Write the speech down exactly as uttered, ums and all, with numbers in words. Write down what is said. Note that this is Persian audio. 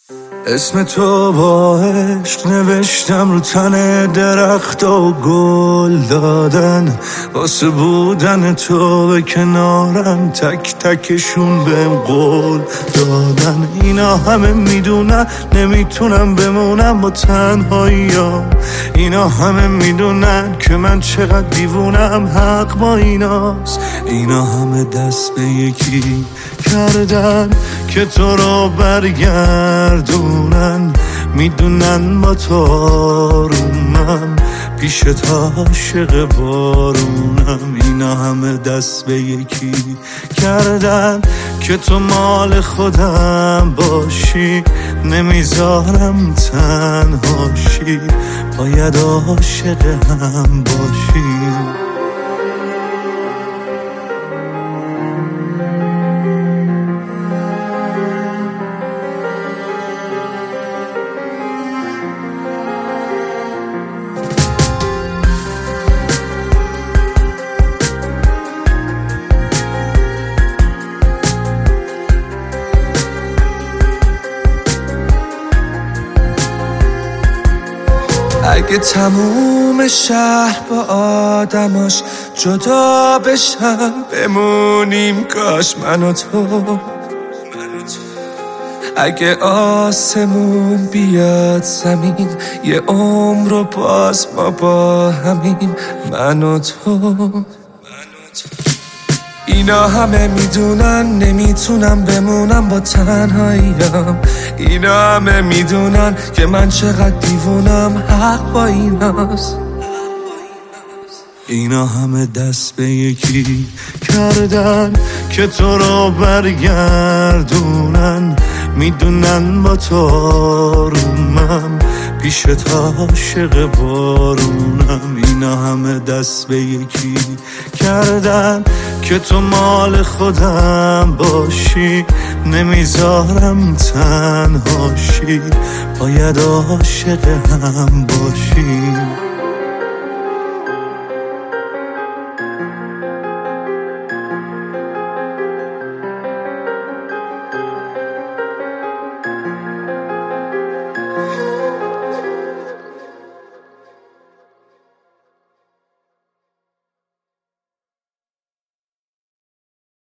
اسم تو با عشق نوشتم رو تن درخت و گل دادن، واسه بودن تو به کنارم تک تکشون بهم قول دادن. اینا همه میدونن نمیتونم بمونم با تنهاییام، اینا همه میدونن که من چقدر دیوونم، حق با ایناست. اینا همه دست به یکی کردن که تو رو برگردونن، میدونن با تو آرومم، پیش تا عاشق بارونم. اینا همه دست به یکی کردن که تو مال خودم باشی، نمیذارم تنهاشی، باید عاشق هم باشی. اگه تموم شهر با آدماش جدا بشن، بمونیم کاش من و تو. اگه آسمون بیاد زمین، یه عمر رو باز ما با همین، من و تو. اینا همه میدونن نمیتونم بمونم با تنهاییام، اینا همه میدونن که من چقدر دیوونم، حق با ایناست. اینا همه دست به یکی کردن که تو رو برگردونن، میدونن با تو آرومم، پیش تا عاشق بارونم. اینا همه دست به یکی کردن که تو مال خودم باشی، نمیذارم تنهاشی، باید عاشق هم باشی.